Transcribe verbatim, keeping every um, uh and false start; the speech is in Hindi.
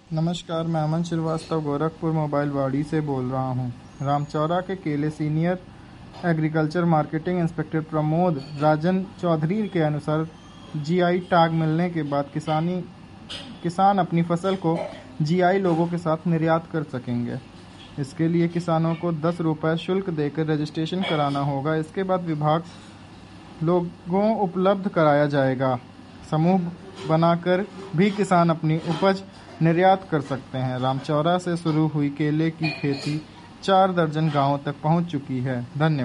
नमस्कार, मैं अमन श्रीवास्तव गोरखपुर मोबाइल वाड़ी से बोल रहा हूं। रामचौरा के केले senior agriculture marketing inspector Pramod Rajan Chaudhary के अनुसार जीआई टैग मिलने के बाद किसानी किसान अपनी फसल को जीआई लोगों के साथ निर्यात कर सकेंगे। इसके लिए किसानों को दस रुपये शुल्क देकर रजिस्ट्रेशन कराना होगा। इसके बाद विभाग लोगों उपलब्ध कराया जाएगा। समूह बनाकर भी किसान अपनी उपज निर्यात कर सकते हैं। रामचौरा से शुरू हुई केले की खेती चार दर्जन गांवों तक पहुंच चुकी है। धन्यवाद।